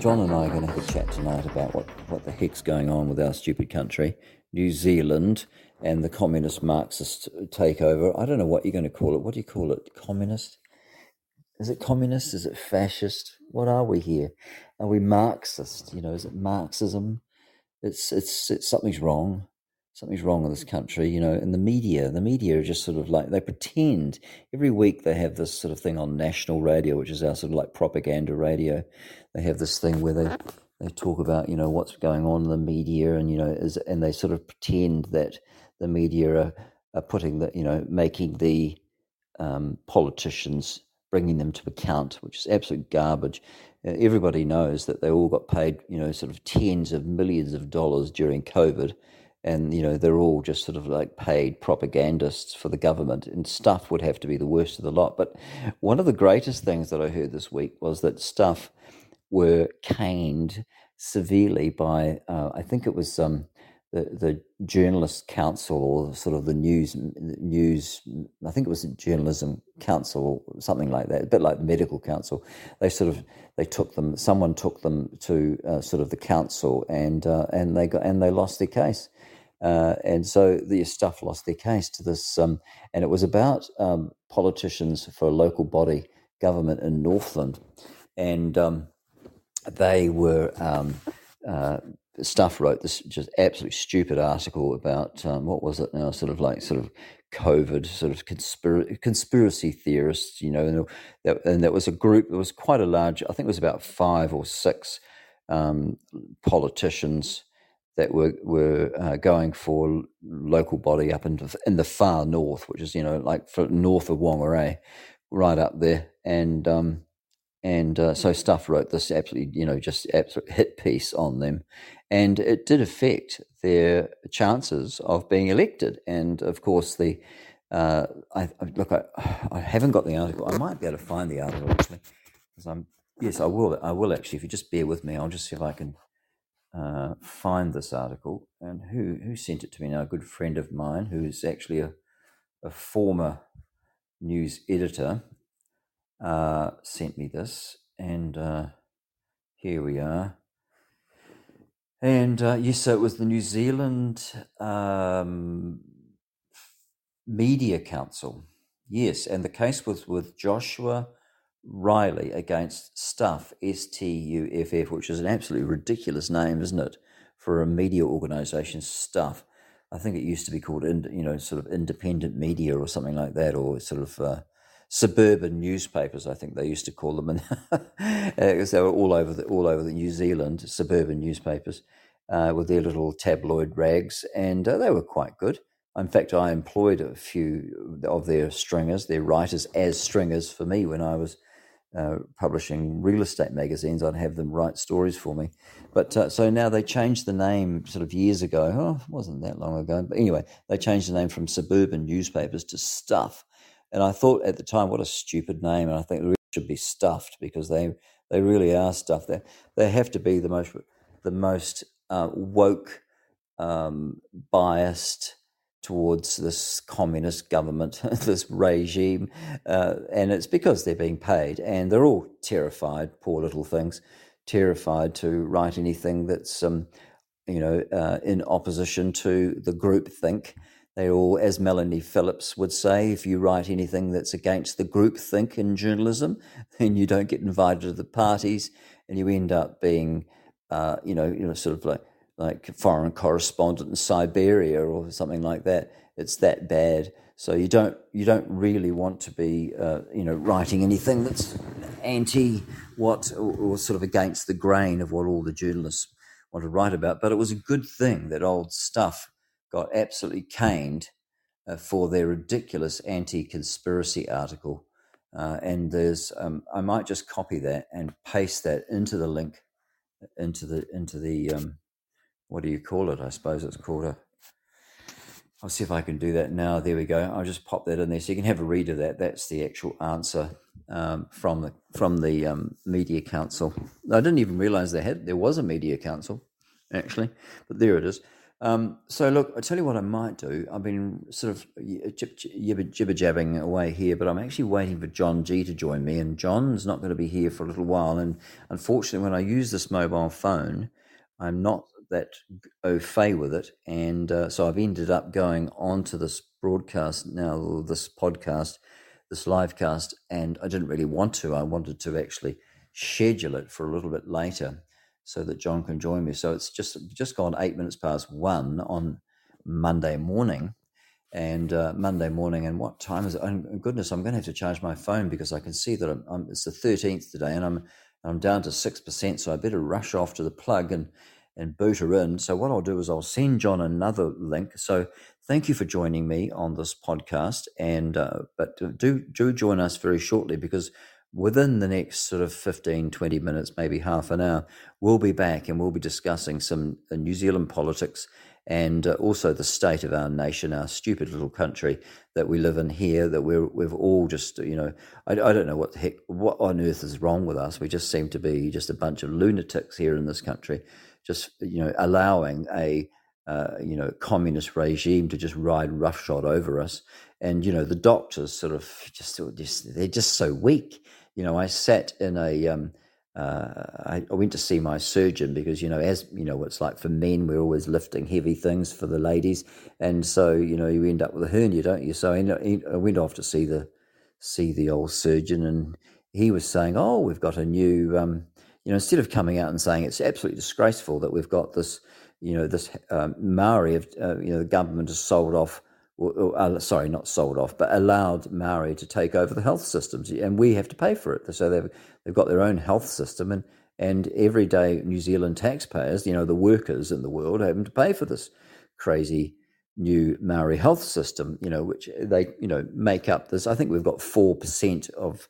John and I are going to have a chat tonight about what the heck's going on with our stupid country, New Zealand, and the communist Marxist takeover. I don't know what you're going to call it. What do you call it? Communist? Is it communist? Is it fascist? What are we here? Are we Marxist? Is it Marxism? It's something's wrong. Something's wrong with this country, and the media are just sort of like, they pretend every week. They have this sort of thing on national radio, which is our sort of like propaganda radio. They have this thing where they talk about, what's going on in the media, and, and they sort of pretend that the media are putting the, making the politicians, bringing them to account, which is absolute garbage. Everybody knows that they all got paid, sort of tens of millions of dollars during COVID. And, they're all just sort of like paid propagandists for the government, and Stuff would have to be the worst of the lot. But one of the greatest things that I heard this week was that Stuff were caned severely by, I think it was the Journalist Council, or sort of the news, I think it was the Journalism Council or something like that, a bit like the Medical Council. Someone took them to sort of the council, and they lost their case. And so the Stuff lost their case to this, and it was about politicians for a local body government in Northland, and they were Stuff wrote this just absolutely stupid article about what was it now, sort of COVID, sort of conspiracy theorists, and that was a group. It was quite a large. I think it was about 5 or 6 politicians that were going for local body up in the far north, which is like north of Whangarei, right up there, and so Stuff wrote this absolutely just absolute hit piece on them, and it did affect their chances of being elected. And of course, I haven't got the article. I might be able to find the article actually, because I will actually. If you just bear with me, I'll just see if I can find this article. And who sent it to me now? A good friend of mine who is actually a former news editor sent me this, and here we are. And yes, so it was the New Zealand Media Council. Yes, and the case was with Joshua Riley against Stuff, Stuff, which is an absolutely ridiculous name, isn't it, for a media organisation, Stuff. I think it used to be called, sort of independent media or something like that, or sort of suburban newspapers, I think they used to call them, and because they were all over the New Zealand suburban newspapers with their little tabloid rags, and they were quite good. In fact, I employed a few of their stringers, their writers, as stringers for me when I was publishing real estate magazines. I'd have them write stories for me. But so now they changed the name sort of years ago. Oh, it wasn't that long ago. But anyway, they changed the name from Suburban Newspapers to Stuff. And I thought at the time, what a stupid name. And I think it really should be Stuffed, because they really are stuffed. They have to be the most woke, biased towards this communist government, this regime, and it's because they're being paid, and they're all terrified, poor little things, terrified to write anything that's in opposition to the groupthink. They all, as Melanie Phillips would say, if you write anything that's against the groupthink in journalism, then you don't get invited to the parties, and you end up being, sort of like foreign correspondent in Siberia or something like that. It's that bad. So you don't really want to be, writing anything that's anti or sort of against the grain of what all the journalists want to write about. But it was a good thing that old Stuff got absolutely caned for their ridiculous anti-conspiracy article. And there's, I might just copy that and paste that into the link, into the what do you call it? I suppose it's called I'll see if I can do that now. There we go. I'll just pop that in there so you can have a read of that. That's the actual answer from the Media Council. I didn't even realise there was a Media Council, actually, but there it is. So look, I tell you what I might do. I've been sort of jibber jabbing away here, but I'm actually waiting for John G to join me, and John's not going to be here for a little while. And unfortunately, when I use this mobile phone, I'm not that au fait with it, and so I've ended up going onto this broadcast now, this podcast, this live cast, and I didn't really want to. I wanted to actually schedule it for a little bit later so that John can join me. So it's just gone 8 minutes past 1 on Monday morning, and and what time is it? Oh, goodness, I'm going to have to charge my phone because I can see that it's the 13th today, and I'm down to 6%. So I better rush off to the plug and boot her in. So what I'll do is I'll send John another link. So thank you for joining me on this podcast, and but do join us very shortly, because within the next sort of 15, 20 minutes, maybe half an hour, we'll be back and we'll be discussing some New Zealand politics, and also the state of our nation, our stupid little country that we live in here, that we've all just, I don't know what on earth is wrong with us. We just seem to be just a bunch of lunatics here in this country, just, allowing a communist regime to just ride roughshod over us. And, the doctors sort of they're just so weak. I sat in I went to see my surgeon because, as you know, what it's like for men, we're always lifting heavy things for the ladies. And so, you end up with a hernia, don't you? So I went off to see the old surgeon, and he was saying, oh, we've got a new, instead of coming out and saying it's absolutely disgraceful that we've got this, this Maori, the government has sold off, sorry, not sold off, but allowed Maori to take over the health systems, and we have to pay for it. So they've got their own health system, and everyday New Zealand taxpayers, the workers in the world, are having to pay for this crazy new Maori health system, which they, make up this. I think we've got 4%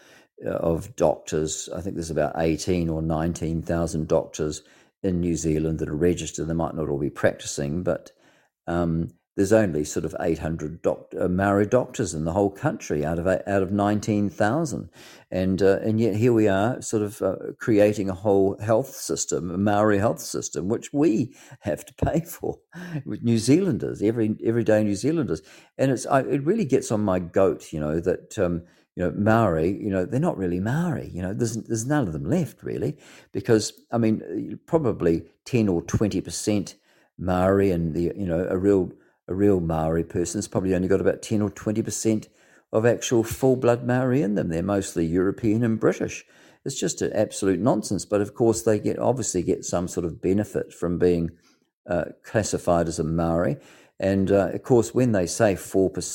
of doctors. I think there's about 18 or 19,000 doctors in New Zealand that are registered. They might not all be practicing, but there's only sort of 800 Maori doctors in the whole country out of 19,000, and yet here we are, sort of creating a whole health system, a Maori health system, which we have to pay for, with New Zealanders, everyday New Zealanders, and it really gets on my goat, that. Maori, they're not really Maori. There's none of them left really, because I mean, probably 10 or 20% Maori, and a real Maori person's probably only got about 10 or 20% of actual full blood Maori in them. They're mostly European and British. It's just an absolute nonsense. But of course, they obviously get some sort of benefit from being classified as a Maori, and of course, when they say 4 to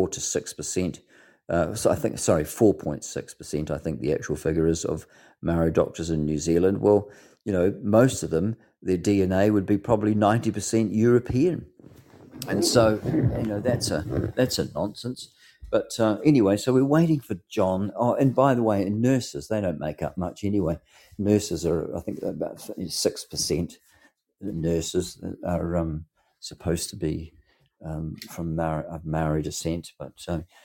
6%. So I think, 4.6%, I think the actual figure is, of Maori doctors in New Zealand. Well, most of them, their DNA would be probably 90% European. And so, that's a nonsense. But anyway, so we're waiting for John. Oh, and by the way, nurses, they don't make up much anyway. Nurses are, I think, about 6%. Nurses are supposed to be from Maori descent, but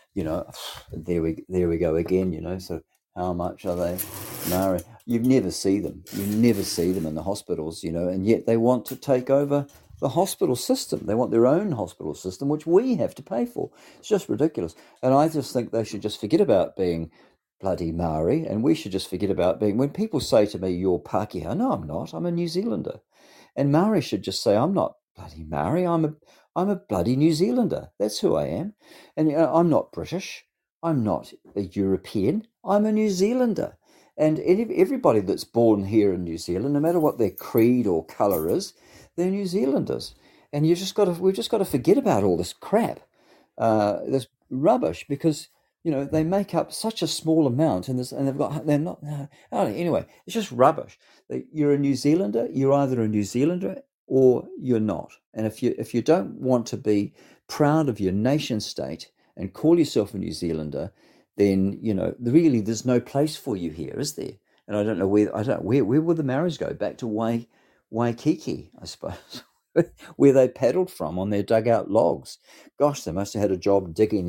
there we go again. So how much are they Maori? You never see them in the hospitals, and yet they want to take over the hospital system. They want their own hospital system, which we have to pay for. It's just ridiculous, and I just think they should just forget about being bloody Maori, and we should just forget about being. When people say to me, "You're Pākehā," no, I'm not. I'm a New Zealander. And Maori should just say, I'm not bloody Maori, I'm a bloody New Zealander. That's who I am. And I'm not British. I'm not a European. I'm a New Zealander. And everybody that's born here in New Zealand, no matter what their creed or colour is, they're New Zealanders. And we've just got to forget about all this crap, this rubbish, because they make up such a small amount, and they're not. Anyway, it's just rubbish. You're a New Zealander. You're either a New Zealander or you're not. And if you don't want to be proud of your nation state and call yourself a New Zealander, then really there's no place for you here, is there? And I don't know where will the Maoris go? Back to Waikiki, I suppose, where they paddled from on their dugout logs. Gosh, they must have had a job digging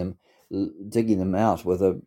them out with a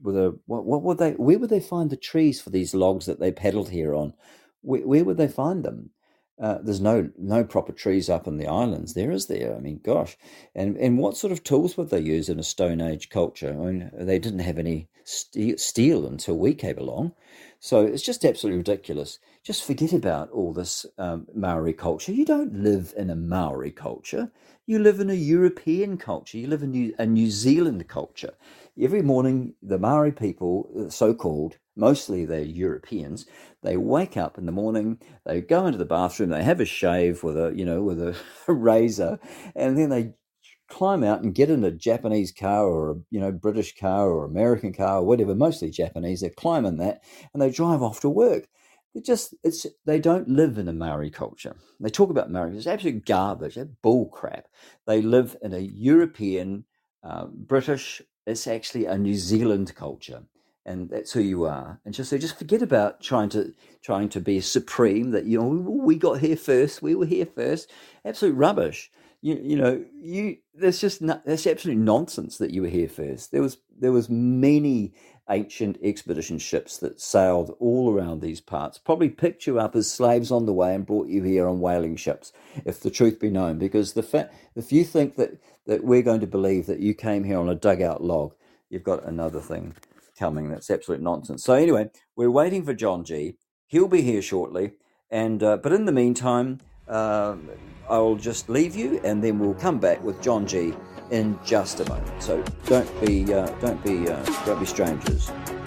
where would they find the trees for these logs that they paddled here on? Where would they find them? There's no proper trees up in the islands. There is there. I mean, gosh, and what sort of tools would they use in a Stone Age culture? I mean, they didn't have any steel until we came along, so it's just absolutely ridiculous. Just forget about all this Maori culture. You don't live in a Maori culture. You live in a European culture. You live in a New Zealand culture. Every morning, the Maori people, so-called, mostly they're Europeans, they wake up in the morning, they go into the bathroom, they have a shave with a razor, and then they climb out and get in a Japanese car or a British car or American car or whatever, mostly Japanese. They climb in that and they drive off to work. They don't live in a Maori culture. They talk about Maori. It's absolute garbage. It's bull crap. They live in a European, British. It's actually a New Zealand culture, and that's who you are. And just forget about trying to be supreme. That we got here first. We were here first. Absolute rubbish. That's absolute nonsense that you were here first. There was many ancient expedition ships that sailed all around these parts, probably picked you up as slaves on the way and brought you here on whaling ships, if the truth be known. Because if you think that we're going to believe that you came here on a dugout log, you've got another thing coming. That's absolute nonsense. So anyway, we're waiting for John G. He'll be here shortly, and but in the meantime, I'll just leave you, and then we'll come back with John G in just a moment. So don't be strangers.